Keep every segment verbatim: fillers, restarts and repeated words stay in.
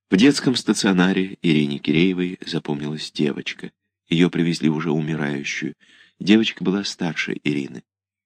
В детском стационаре Ирине Киреевой запомнилась девочка. Ее привезли уже умирающую. Девочка была старше Ирины.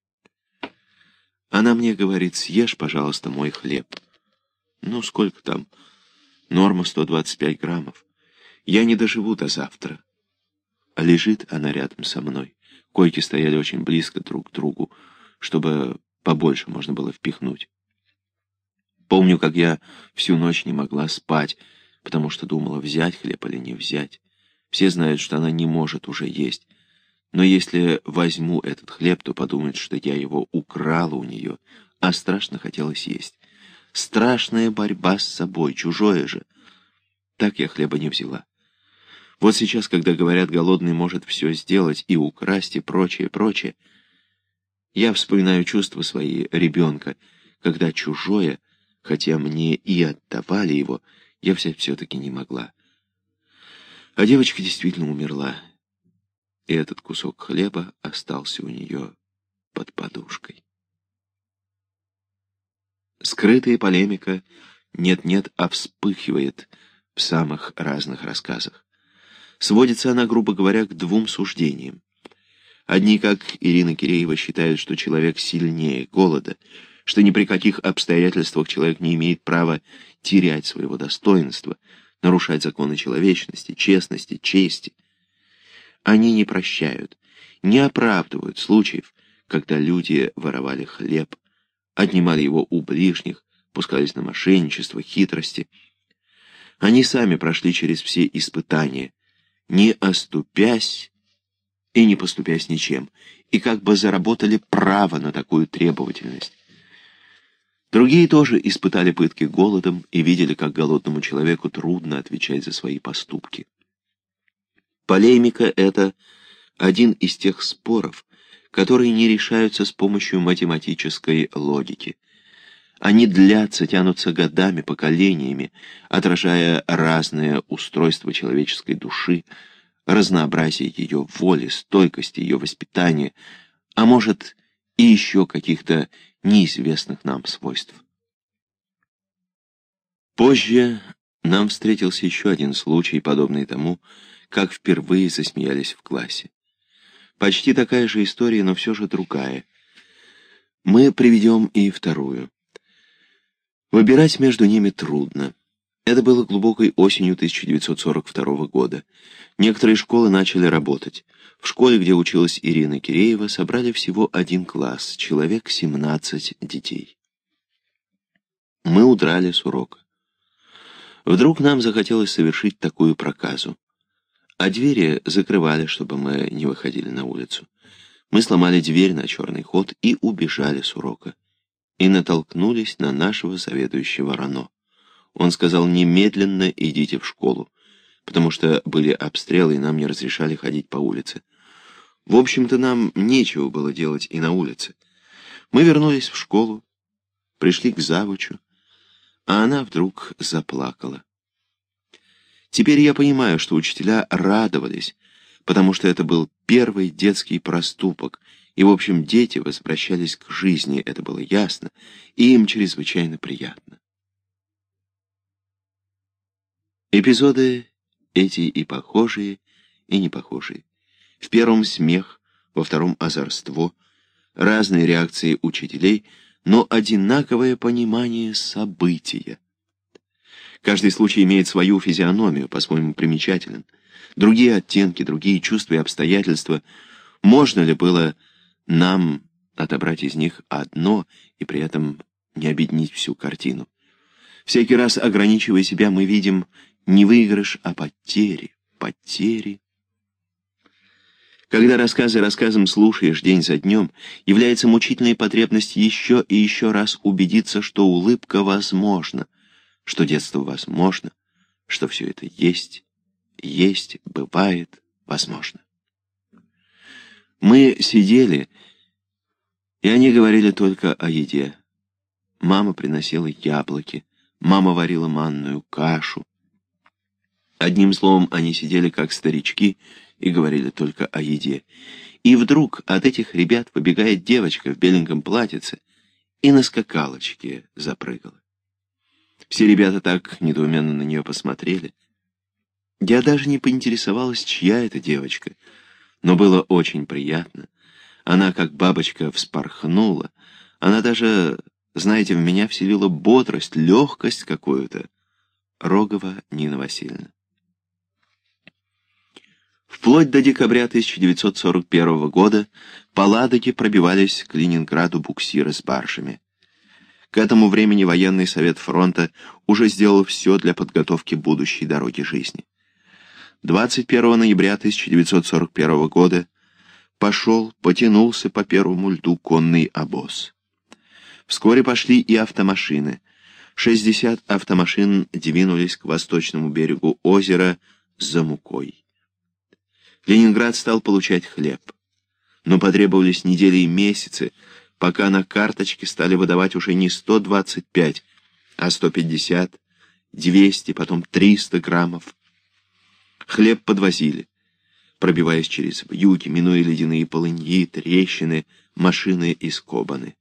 Она мне говорит: съешь, пожалуйста, мой хлеб. Ну, сколько там? Норма сто двадцать пять граммов. Я не доживу до завтра. А лежит она рядом со мной. Койки стояли очень близко друг к другу, чтобы побольше можно было впихнуть. Помню, как я всю ночь не могла спать, потому что думала, взять хлеб или не взять. Все знают, что она не может уже есть. Но если возьму этот хлеб, то подумают, что я его украла у нее, а страшно хотелось есть. Страшная борьба с собой, чужое же. Так я хлеба не взяла. Вот сейчас, когда говорят, голодный может все сделать и украсть, и прочее, прочее, я вспоминаю чувства свои ребенка, когда чужое, хотя мне и отдавали его, я взять все-таки не могла. А девочка действительно умерла, и этот кусок хлеба остался у нее под подушкой. Скрытая полемика нет-нет, а вспыхивает в самых разных рассказах. Сводится она, грубо говоря, к двум суждениям. Одни, как Ирина Киреева, считают, что человек сильнее голода, что ни при каких обстоятельствах человек не имеет права терять своего достоинства, нарушать законы человечности, честности, чести. Они не прощают, не оправдывают случаев, когда люди воровали хлеб, отнимали его у ближних, пускались на мошенничество, хитрости. Они сами прошли через все испытания, не оступясь и не поступясь ничем, и как бы заработали право на такую требовательность. Другие тоже испытали пытки голодом и видели, как голодному человеку трудно отвечать за свои поступки. Полемика — это один из тех споров, которые не решаются с помощью математической логики. Они длятся, тянутся годами, поколениями, отражая разное устройство человеческой души, разнообразие ее воли, стойкости, ее воспитания, а может и еще каких-то неизвестных нам свойств. Позже нам встретился еще один случай, подобный тому, как впервые засмеялись в классе. Почти такая же история, но все же другая. Мы приведем и вторую. Выбирать между ними трудно. Это было глубокой осенью тысяча девятьсот сорок второго года. Некоторые школы начали работать. В школе, где училась Ирина Киреева, собрали всего один класс, человек семнадцать детей. Мы удрали с урока. Вдруг нам захотелось совершить такую проказу. А двери закрывали, чтобы мы не выходили на улицу. Мы сломали дверь на черный ход и убежали с урока. И натолкнулись на нашего заведующего РАНО. Он сказал: немедленно идите в школу, потому что были обстрелы, и нам не разрешали ходить по улице. В общем-то, нам нечего было делать и на улице. Мы вернулись в школу, пришли к завучу, а она вдруг заплакала. Теперь я понимаю, что учителя радовались, потому что это был первый детский проступок, и, в общем, дети возвращались к жизни, это было ясно, и им чрезвычайно приятно. Эпизоды эти и похожие, и непохожие. В первом смех, во втором озорство, разные реакции учителей, но одинаковое понимание события. Каждый случай имеет свою физиономию, по-своему примечателен. Другие оттенки, другие чувства и обстоятельства. Можно ли было нам отобрать из них одно и при этом не объединить всю картину? Всякий раз, ограничивая себя, мы видим не выигрыш, а потери, потери. Когда рассказы рассказом слушаешь день за днем, является мучительной потребность еще и еще раз убедиться, что улыбка возможна, что детство возможно, что все это есть, есть, бывает, возможно. Мы сидели, и они говорили только о еде. Мама приносила яблоки, мама варила манную кашу. Одним словом, они сидели как старички и говорили только о еде. И вдруг от этих ребят выбегает девочка в беленьком платьице и на скакалочке запрыгала. Все ребята так недоуменно на нее посмотрели. Я даже не поинтересовалась, чья это девочка, но было очень приятно. Она, как бабочка, вспорхнула. Она даже, знаете, в меня вселила бодрость, легкость какую-то. Рогова Нина Васильевна. Вплоть до декабря тысяча девятьсот сорок первого года по Ладоге пробивались к Ленинграду буксиры с баржами. К этому времени военный совет фронта уже сделал все для подготовки будущей дороги жизни. двадцать первого ноября тысяча девятьсот сорок первого года пошел, потянулся по первому льду конный обоз. Вскоре пошли и автомашины. шестьдесят автомашин двинулись к восточному берегу озера за мукой. Ленинград стал получать хлеб. Но потребовались недели и месяцы, пока на карточке стали выдавать уже не сто двадцать пять, а сто пятьдесят, двести, потом триста граммов. Хлеб подвозили, пробиваясь через вьюги, минуя ледяные полыньи, трещины, машины и скобаны.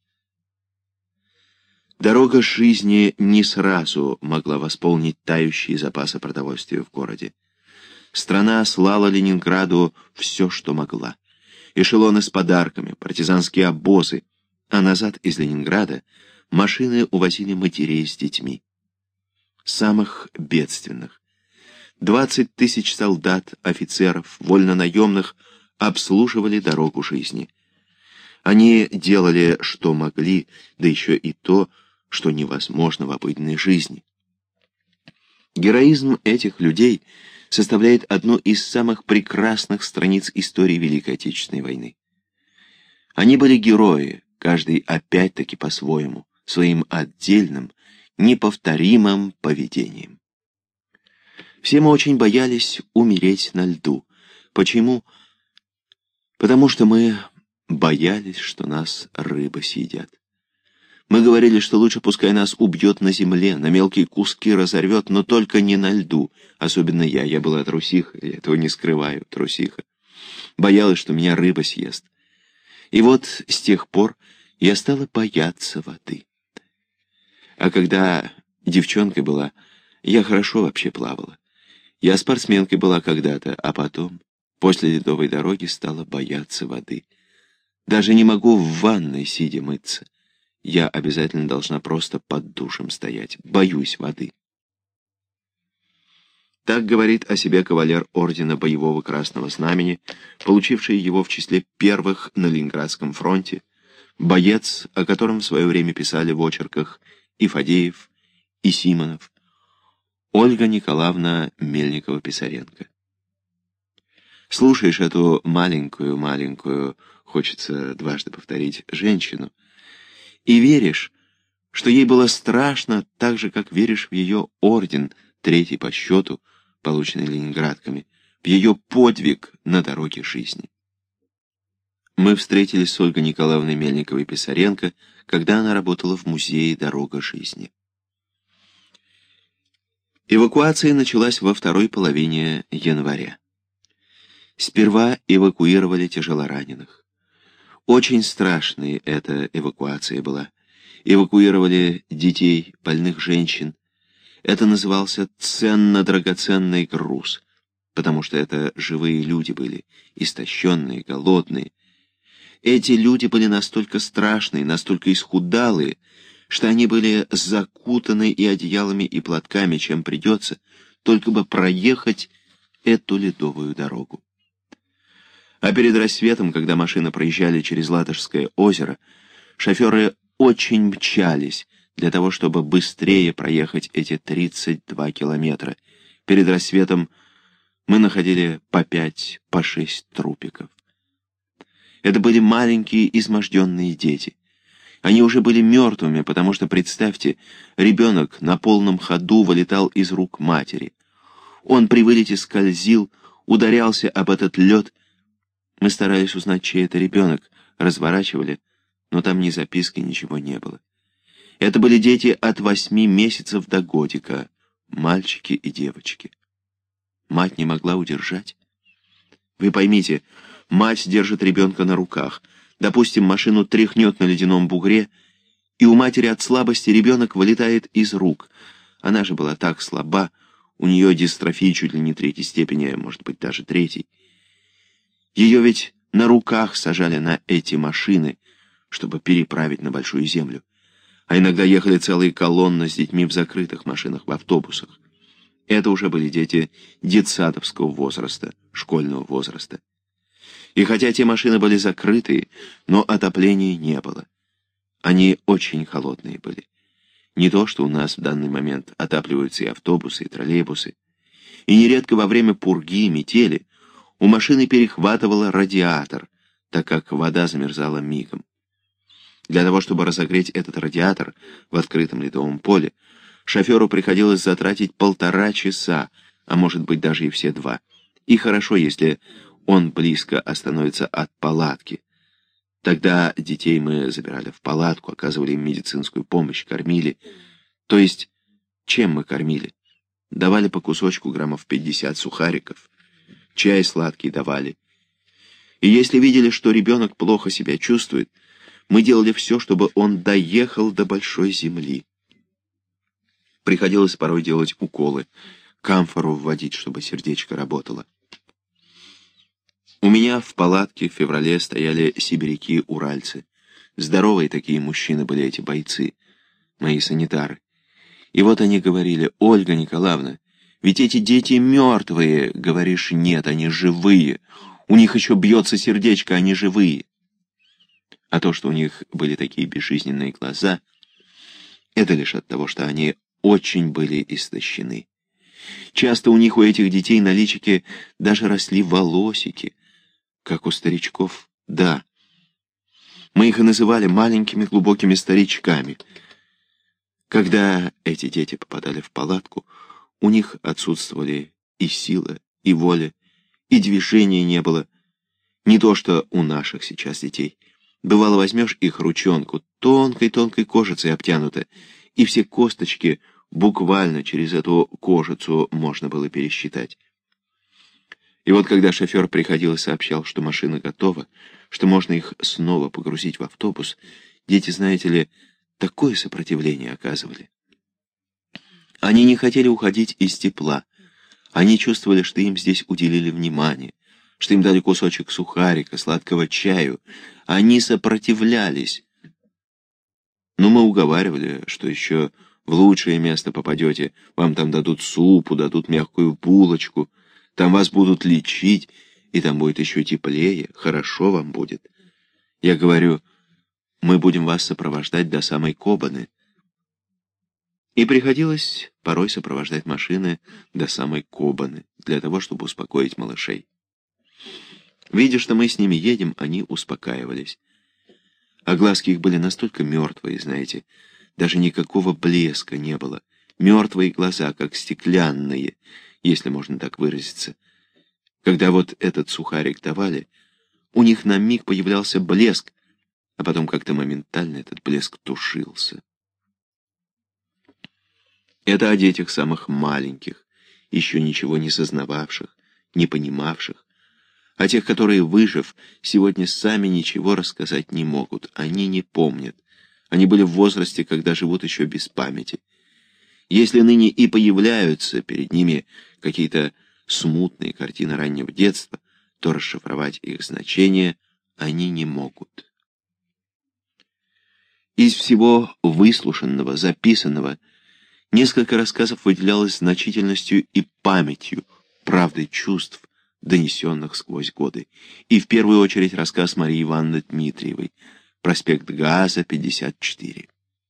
Дорога жизни не сразу могла восполнить тающие запасы продовольствия в городе. Страна слала Ленинграду все, что могла. Эшелоны с подарками, партизанские обозы, а назад из Ленинграда машины увозили матерей с детьми. Самых бедственных. Двадцать тысяч солдат, офицеров, вольнонаемных обслуживали дорогу жизни. Они делали, что могли, да еще и то, что невозможно в обыденной жизни. Героизм этих людей составляет одну из самых прекрасных страниц истории Великой Отечественной войны. Они были герои, каждый опять-таки по-своему, своим отдельным, неповторимым поведением. Все мы очень боялись умереть на льду. Почему? Потому что мы боялись, что нас рыбы съедят. Мы говорили, что лучше пускай нас убьет на земле, на мелкие куски разорвет, но только не на льду. Особенно я. Я была трусиха, я этого не скрываю, трусиха. Боялась, что меня рыба съест. И вот с тех пор я стала бояться воды. А когда девчонкой была, я хорошо вообще плавала. Я спортсменкой была когда-то, а потом, после ледовой дороги, стала бояться воды. Даже не могу в ванной сидя мыться. Я обязательно должна просто под душем стоять. Боюсь воды. Так говорит о себе кавалер ордена Боевого Красного Знамени, получивший его в числе первых на Ленинградском фронте, боец, о котором в свое время писали в очерках и Фадеев, и Симонов, Ольга Николаевна Мельникова-Писаренко. Слушаешь эту маленькую-маленькую, хочется дважды повторить, женщину, и веришь, что ей было страшно так же, как веришь в ее орден, третий по счету, полученный ленинградками, в ее подвиг на дороге жизни. Мы встретились с Ольгой Николаевной Мельниковой-Писаренко, когда она работала в музее «Дорога жизни». Эвакуация началась во второй половине января. Сперва эвакуировали тяжелораненых. Очень страшной эта эвакуация была. Эвакуировали детей, больных женщин. Это назывался ценно-драгоценный груз, потому что это живые люди были, истощенные, голодные. Эти люди были настолько страшные, настолько исхудалые, что они были закутаны и одеялами, и платками, чем придется, только бы проехать эту ледовую дорогу. А перед рассветом, когда машины проезжали через Ладожское озеро, шоферы очень мчались для того, чтобы быстрее проехать эти тридцать два километра. Перед рассветом мы находили по пять, по шесть трупиков. Это были маленькие изможденные дети. Они уже были мертвыми, потому что, представьте, ребенок на полном ходу вылетал из рук матери. Он при вылете скользил, ударялся об этот лед. Мы старались узнать, чей это ребенок, разворачивали, но там ни записки, ничего не было. Это были дети от восьми месяцев до годика, мальчики и девочки. Мать не могла удержать. Вы поймите, мать держит ребенка на руках. Допустим, машину тряхнет на ледяном бугре, и у матери от слабости ребенок вылетает из рук. Она же была так слаба, у нее дистрофия чуть ли не третьей степени, а может быть даже третьей. Ее ведь на руках сажали на эти машины, чтобы переправить на Большую Землю. А иногда ехали целые колонны с детьми в закрытых машинах, в автобусах. Это уже были дети детсадовского возраста, школьного возраста. И хотя те машины были закрытые, но отопления не было. Они очень холодные были. Не то, что у нас в данный момент отапливаются и автобусы, и троллейбусы. И нередко во время пурги и метели у машины перехватывало радиатор, так как вода замерзала мигом. Для того, чтобы разогреть этот радиатор в открытом ледовом поле, шоферу приходилось затратить полтора часа, а может быть даже и все два. И хорошо, если он близко остановится от палатки. Тогда детей мы забирали в палатку, оказывали им медицинскую помощь, кормили. То есть, чем мы кормили? Давали по кусочку граммов пятьдесят сухариков, чай сладкий давали. И если видели, что ребенок плохо себя чувствует, мы делали все, чтобы он доехал до Большой Земли. Приходилось порой делать уколы, камфору вводить, чтобы сердечко работало. У меня в палатке в феврале стояли сибиряки-уральцы. Здоровые такие мужчины были эти бойцы, мои санитары. И вот они говорили: «Ольга Николаевна, ведь эти дети мертвые». Говоришь: «Нет, они живые. У них еще бьется сердечко, они живые». А то, что у них были такие безжизненные глаза, это лишь от того, что они очень были истощены. Часто у них, у этих детей, на личике даже росли волосики, как у старичков, да. Мы их и называли маленькими глубокими старичками. Когда эти дети попадали в палатку, у них отсутствовали и сила, и воля, и движения не было. Не то, что у наших сейчас детей. Бывало, возьмешь их ручонку, тонкой-тонкой кожицей обтянута, и все косточки буквально через эту кожицу можно было пересчитать. И вот когда шофер приходил и сообщал, что машина готова, что можно их снова погрузить в автобус, дети, знаете ли, такое сопротивление оказывали. Они не хотели уходить из тепла. Они чувствовали, что им здесь уделили внимание, что им дали кусочек сухарика, сладкого чаю. Они сопротивлялись. Но мы уговаривали, что еще в лучшее место попадете, вам там дадут супу, дадут мягкую булочку, там вас будут лечить, и там будет еще теплее, хорошо вам будет. Я говорю: мы будем вас сопровождать до самой Кобаны. И приходилось порой сопровождать машины до самой Кобаны, для того, чтобы успокоить малышей. Видя, что мы с ними едем, они успокаивались. А глазки их были настолько мертвые, знаете, даже никакого блеска не было. Мертвые глаза, как стеклянные, если можно так выразиться. Когда вот этот сухарик давали, у них на миг появлялся блеск, а потом как-то моментально этот блеск тушился. Это о детях самых маленьких, еще ничего не сознававших, не понимавших, о тех, которые, выжив, сегодня сами ничего рассказать не могут, они не помнят. Они были в возрасте, когда живут еще без памяти. Если ныне и появляются перед ними какие-то смутные картины раннего детства, то расшифровать их значение они не могут. Из всего выслушанного, записанного, несколько рассказов выделялось значительностью и памятью, правдой чувств, донесенных сквозь годы. И в первую очередь рассказ Марии Ивановны Дмитриевой, проспект Газа, пятьдесят четыре.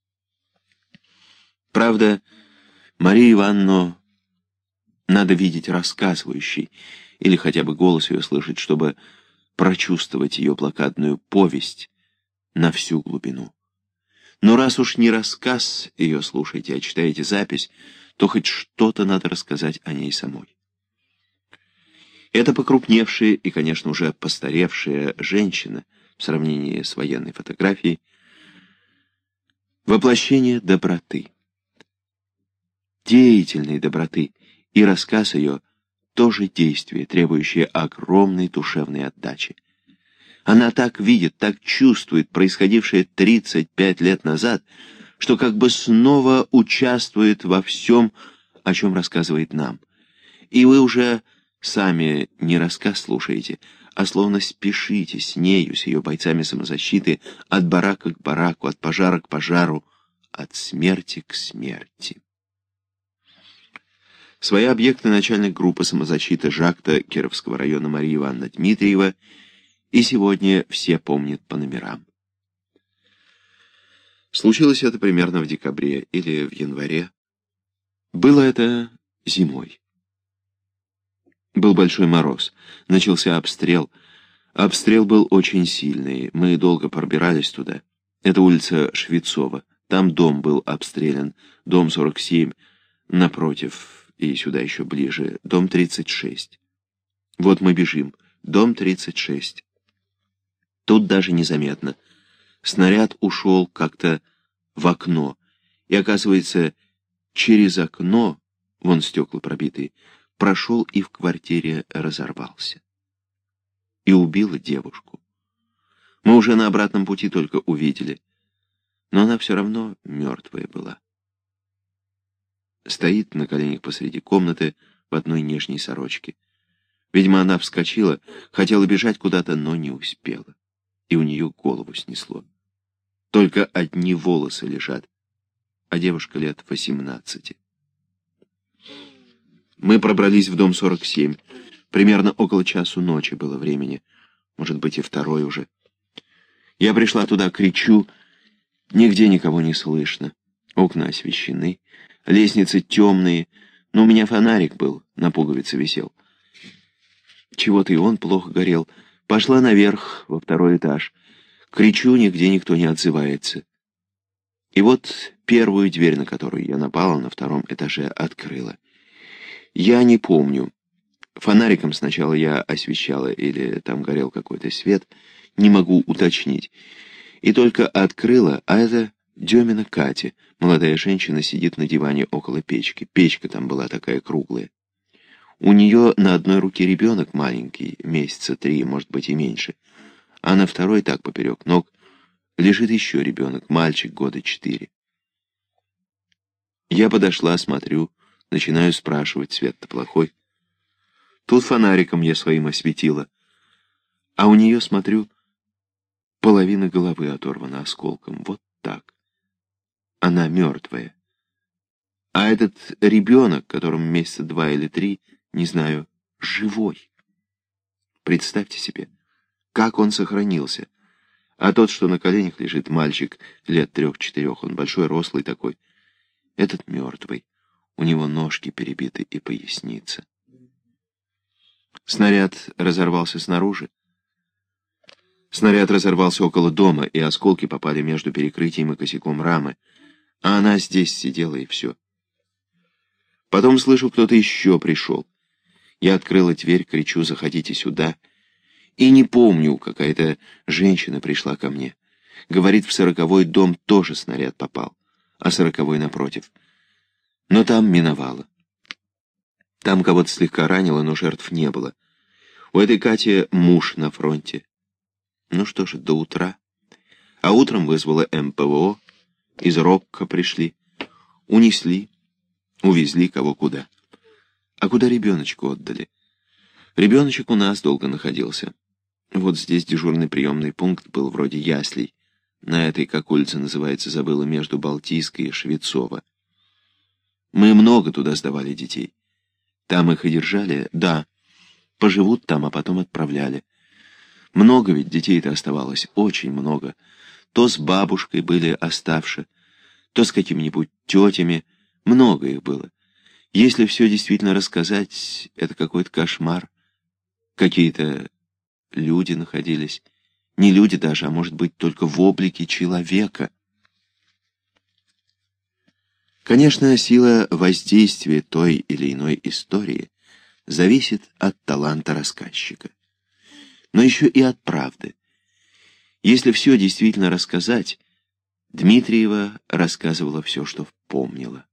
Правда, Марию Ивановну надо видеть рассказывающей, или хотя бы голос ее слышать, чтобы прочувствовать ее блокадную повесть на всю глубину. Но раз уж не рассказ ее слушаете, а читаете запись, то хоть что-то надо рассказать о ней самой. Это покрупневшая и, конечно, уже постаревшая женщина в сравнении с военной фотографией — воплощение доброты. Деятельной доброты, и рассказ ее — тоже действие, требующее огромной душевной отдачи. Она так видит, так чувствует происходившее тридцать пять лет назад, что как бы снова участвует во всем, о чем рассказывает нам. И вы уже сами не рассказ слушаете, а словно спешите с нею, с ее бойцами самозащиты, от барака к бараку, от пожара к пожару, от смерти к смерти. Свои объекты начальник группы самозащиты Жакта Кировского района Мария Ивановна Дмитриева и сегодня все помнят по номерам. Случилось это примерно в декабре или в январе. Было это зимой. Был большой мороз, начался обстрел. Обстрел был очень сильный, мы долго пробирались туда. Это улица Швецова, там дом был обстрелян, дом сорок семь, напротив, и сюда еще ближе, дом тридцать шесть. Вот мы бежим, дом тридцать шесть. Тут даже незаметно. Снаряд ушел как-то в окно, и, оказывается, через окно, вон стекла пробитые, прошел и в квартире разорвался. И убила девушку. Мы уже на обратном пути только увидели, но она все равно мертвая была. Стоит на коленях посреди комнаты в одной нижней сорочке. Видимо, она вскочила, хотела бежать куда-то, но не успела. И у нее голову снесло. Только одни волосы лежат, а девушка лет восемнадцати. Мы пробрались в дом сорок семь. Примерно около часу ночи было времени. Может быть, и второй уже. Я пришла туда, кричу. Нигде никого не слышно. Окна освещены, лестницы темные. Но у меня фонарик был, на пуговице висел. Чего-то и он плохо горел. Пошла наверх, во второй этаж. Кричу, нигде никто не отзывается. И вот первую дверь, на которую я напала, на втором этаже открыла. Я не помню. Фонариком сначала я освещала, или там горел какой-то свет, не могу уточнить. И только открыла, а это Демина Катя, молодая женщина, сидит на диване около печки. Печка там была такая круглая. У нее на одной руке ребенок маленький, месяца три, может быть и меньше, а на второй, так поперек ног, лежит еще ребенок, мальчик года четыре. Я подошла, смотрю, начинаю спрашивать, свет-то плохой. Тут фонариком я своим осветила, а у нее, смотрю, половина головы оторвана осколком, вот так. Она мертвая. А этот ребенок, которому месяца два или три, не знаю, живой. Представьте себе, как он сохранился. А тот, что на коленях лежит, мальчик лет трех-четырех, он большой, рослый такой. Этот мертвый. У него ножки перебиты и поясница. Снаряд разорвался снаружи. Снаряд разорвался около дома, и осколки попали между перекрытием и косяком рамы. А она здесь сидела, и все. Потом слышу, кто-то еще пришел. Я открыла дверь, кричу: «Заходите сюда». И не помню, какая-то женщина пришла ко мне. Говорит, в сороковой дом тоже снаряд попал, а сороковой напротив. Но там миновало. Там кого-то слегка ранило, но жертв не было. У этой Кати муж на фронте. Ну что же, до утра. А утром вызвала эм пэ вэ о, из Рокко пришли. Унесли, увезли кого куда. А куда ребеночку отдали? Ребеночек у нас долго находился. Вот здесь дежурный приемный пункт был вроде яслей. На этой, как улица называется, забыла, между Балтийской и Швецова. Мы много туда сдавали детей. Там их и держали, да. Поживут там, а потом отправляли. Много ведь детей-то оставалось, очень много. То с бабушкой были оставши, то с какими-нибудь тетями. Много их было. Если все действительно рассказать, это какой-то кошмар. Какие-то люди находились. Не люди даже, а может быть только в облике человека. Конечно, сила воздействия той или иной истории зависит от таланта рассказчика. Но еще и от правды. Если все действительно рассказать, Дмитриева рассказывала все, что помнила.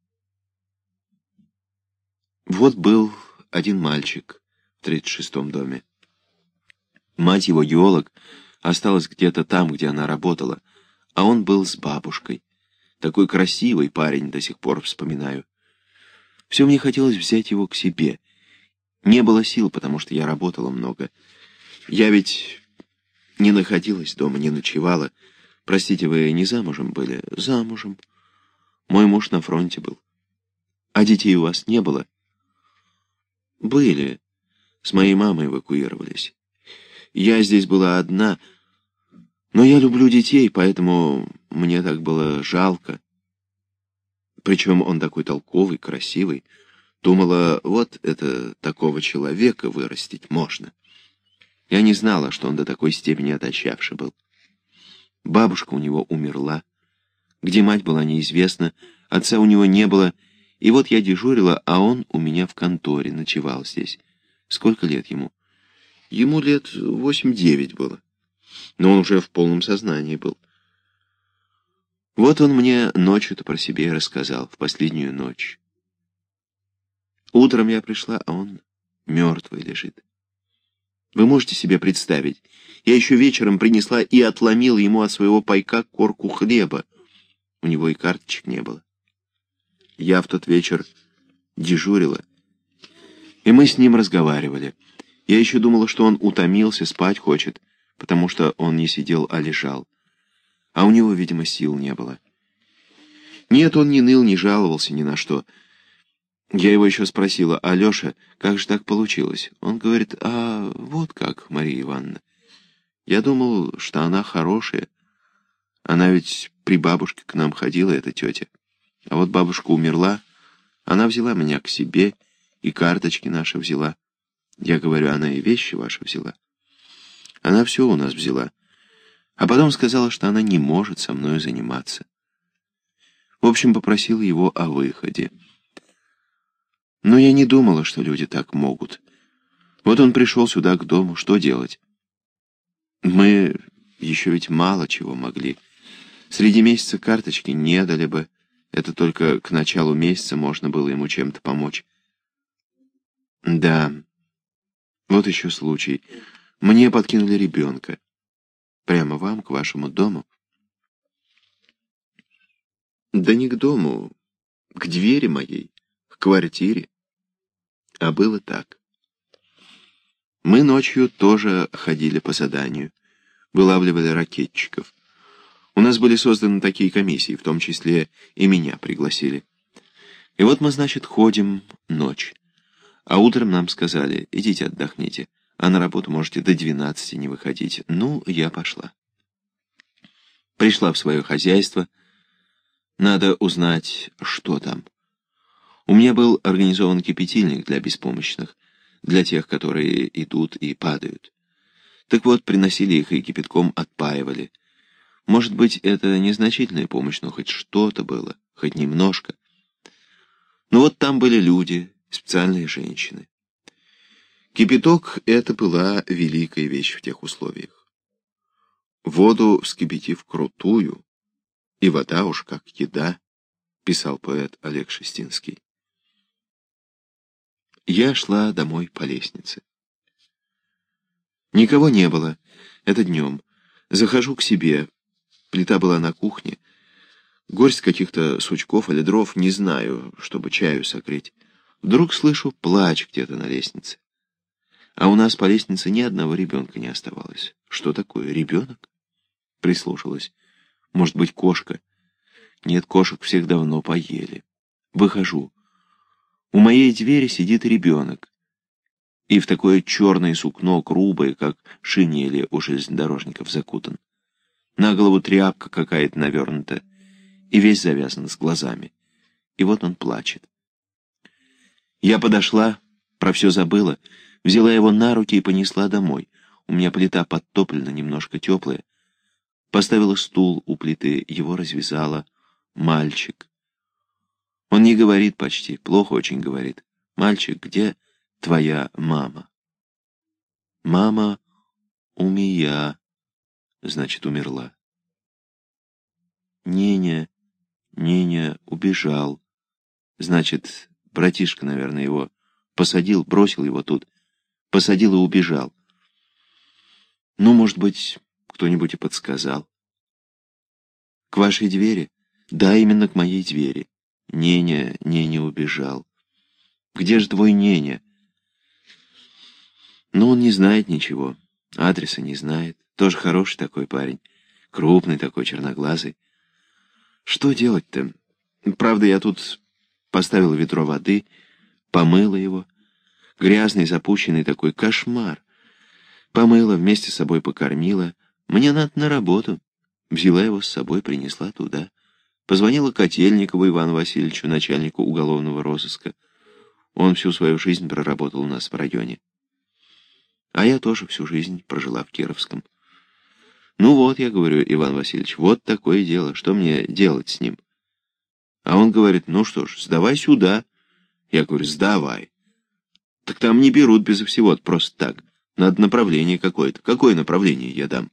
Вот был один мальчик в тридцать шестом доме. Мать его, геолог, осталась где-то там, где она работала, а он был с бабушкой. Такой красивый парень, до сих пор вспоминаю. Все мне хотелось взять его к себе. Не было сил, потому что я работала много. Я ведь не находилась дома, не ночевала. Простите, вы не замужем были? Замужем. Мой муж на фронте был. А детей у вас не было? Были. С моей мамой эвакуировались. Я здесь была одна, но я люблю детей, поэтому мне так было жалко. Причем он такой толковый, красивый. Думала, вот это такого человека вырастить можно. Я не знала, что он до такой степени отощавший был. Бабушка у него умерла. Где мать была, неизвестно. Отца у него не было. И вот я дежурила, а он у меня в конторе ночевал здесь. Сколько лет ему? Ему лет восемь-девять было. Но он уже в полном сознании был. Вот он мне ночью-то про себя и рассказал, в последнюю ночь. Утром я пришла, а он мертвый лежит. Вы можете себе представить, я еще вечером принесла и отломила ему от своего пайка корку хлеба. У него и карточек не было. Я в тот вечер дежурила, и мы с ним разговаривали. Я еще думала, что он утомился, спать хочет, потому что он не сидел, а лежал. А у него, видимо, сил не было. Нет, он не ныл, не жаловался ни на что. Я его еще спросила: «Алеша, как же так получилось?» Он говорит: «А вот как, Мария Ивановна. Я думал, что она хорошая. Она ведь при бабушке к нам ходила, эта тетя. А вот бабушка умерла, она взяла меня к себе и карточки наши взяла. Я говорю, она и вещи ваши взяла. Она все у нас взяла. А потом сказала, что она не может со мною заниматься. В общем, попросила его о выходе. Но я не думала, что люди так могут. Вот он пришел сюда к дому, что делать? Мы еще ведь мало чего могли. Среди месяца карточки не дали бы. Это только к началу месяца можно было ему чем-то помочь. Да, вот еще случай. Мне подкинули ребенка. Прямо вам, к вашему дому. Да не к дому, к двери моей, к квартире. А было так. Мы ночью тоже ходили по заданию, вылавливали ракетчиков. У нас были созданы такие комиссии, в том числе и меня пригласили. И вот мы, значит, ходим ночь. А утром нам сказали: идите отдохните, а на работу можете до двенадцати не выходить. Ну, я пошла. Пришла в свое хозяйство. Надо узнать, что там. У меня был организован кипятильник для беспомощных, для тех, которые идут и падают. Так вот, приносили их и кипятком отпаивали. Может быть, это незначительная помощь, но хоть что-то было, хоть немножко. Но вот там были люди, специальные женщины. Кипяток — это была великая вещь в тех условиях. Воду вскипятив крутую, и вода уж как еда, писал поэт Олег Шестинский. Я шла домой по лестнице. Никого не было. Это днем. Захожу к себе. Плита была на кухне. Горсть каких-то сучков или дров, не знаю, чтобы чаю согреть. Вдруг слышу плач где-то на лестнице. А у нас по лестнице ни одного ребенка не оставалось. Что такое, ребенок? Прислушалась. Может быть, кошка? Нет, кошек всех давно поели. Выхожу. У моей двери сидит ребенок. И в такое черное сукно, грубое, как шинели у железнодорожников, закутан. На голову тряпка какая-то навернута, и весь завязан с глазами. И вот он плачет. Я подошла, про все забыла, взяла его на руки и понесла домой. У меня плита подтоплена, немножко теплая. Поставила стул у плиты, его развязала. Мальчик. Он не говорит почти, плохо очень говорит. Мальчик, где твоя мама? Мама у меня, значит, умерла. Неня, Неня убежал. Значит, братишка, наверное, его посадил, бросил его тут. Посадил и убежал. Ну, может быть, кто-нибудь и подсказал. К вашей двери Да, именно к моей двери. Неня, Неня убежал. Где же твой Неня? Ну, он не знает ничего. Адреса не знает. Тоже хороший такой парень. Крупный такой, черноглазый. Что делать-то? Правда, я тут поставил ведро воды, помыла его. Грязный, запущенный такой кошмар. Помыла, вместе с собой покормила. Мне надо на работу. Взяла его с собой, принесла туда. Позвонила Котельникову Ивану Васильевичу, начальнику уголовного розыска. Он всю свою жизнь проработал у нас в районе. А я тоже всю жизнь прожила в Кировском. Ну вот, я говорю, Иван Васильевич, вот такое дело. Что мне делать с ним? А он говорит, ну что ж, сдавай сюда. Я говорю, сдавай. Так там не берут безо всего, просто так. Надо направление какое-то. Какое направление я дам?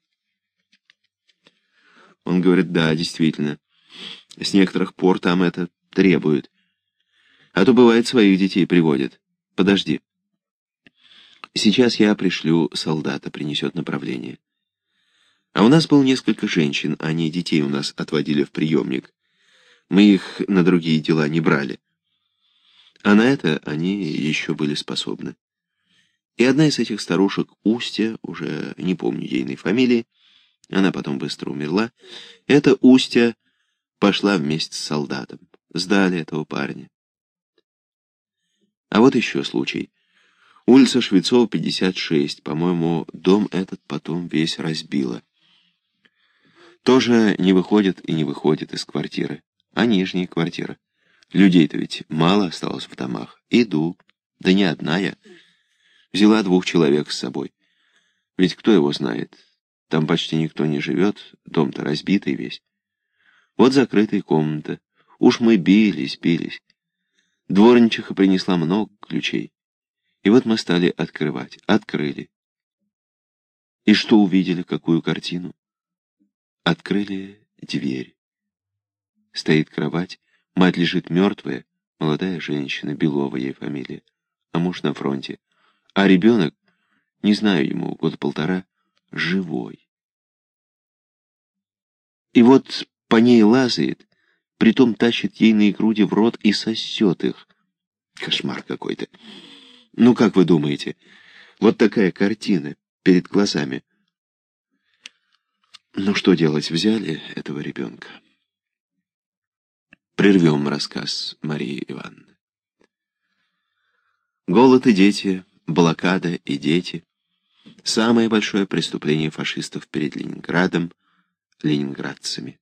Он говорит, да, действительно. С некоторых пор там это требуют. А то, бывает, своих детей приводят. Подожди. Сейчас я пришлю солдата, принесет направление. А у нас было несколько женщин, они детей у нас отводили в приемник. Мы их на другие дела не брали. А на это они еще были способны. И одна из этих старушек, Устья, уже не помню ейной фамилии, она потом быстро умерла, эта Устья пошла вместе с солдатом. Сдали этого парня. А вот еще случай. Улица Швецова, пятьдесят шесть. По-моему, дом этот потом весь разбило. Тоже не выходит и не выходит из квартиры. А нижняя квартира. Людей-то ведь мало осталось в домах. Иду. Да не одна я. Взяла двух человек с собой. Ведь кто его знает? Там почти никто не живет. Дом-то разбитый весь. Вот закрытая комната. Уж мы бились, бились. Дворничиха принесла много ключей. И вот мы стали открывать. Открыли. И что увидели, какую картину? Открыли дверь. Стоит кровать, мать лежит мертвая, молодая женщина, Белова ей фамилия, а муж на фронте. А ребенок, не знаю ему, года полтора, живой. И вот по ней лазает, притом тащит ейные груди в рот и сосет их. Кошмар какой-то. Ну, как вы думаете, вот такая картина перед глазами. Ну, что делать, взяли этого ребенка? Прервем рассказ Марии Ивановны. Голод и дети, блокада и дети. Самое большое преступление фашистов перед Ленинградом, ленинградцами.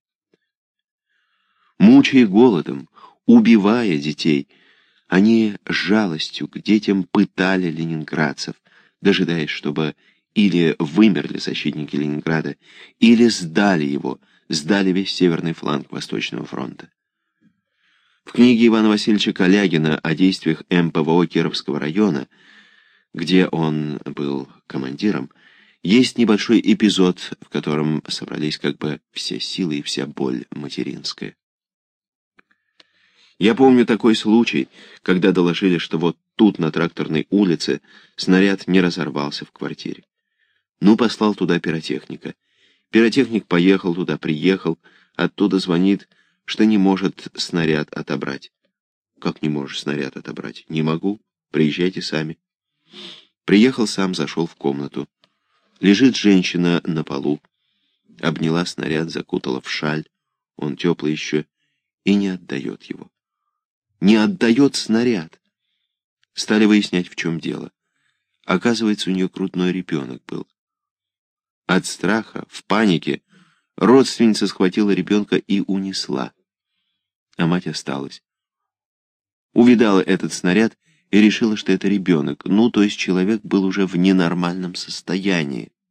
Мучая голодом, убивая детей, они с жалостью к детям пытали ленинградцев, дожидаясь, чтобы или вымерли защитники Ленинграда, или сдали его, сдали весь северный фланг Восточного фронта. В книге Ивана Васильевича Калягина о действиях эм пэ вэ о Кировского района, где он был командиром, есть небольшой эпизод, в котором собрались как бы все силы и вся боль материнская. Я помню такой случай, когда доложили, что вот тут, на Тракторной улице, снаряд не разорвался в квартире. Ну, послал туда пиротехника. Пиротехник поехал туда, приехал, оттуда звонит, что не может снаряд отобрать. Как не можешь снаряд отобрать? Не могу. Приезжайте сами. Приехал сам, зашел в комнату. Лежит женщина на полу. Обняла снаряд, закутала в шаль. Он теплый еще. И не отдает его. Не отдает снаряд. Стали выяснять, в чем дело. Оказывается, у нее грудной ребенок был. От страха, в панике, родственница схватила ребенка и унесла. А мать осталась. Увидала этот снаряд и решила, что это ребенок. Ну, то есть человек был уже в ненормальном состоянии.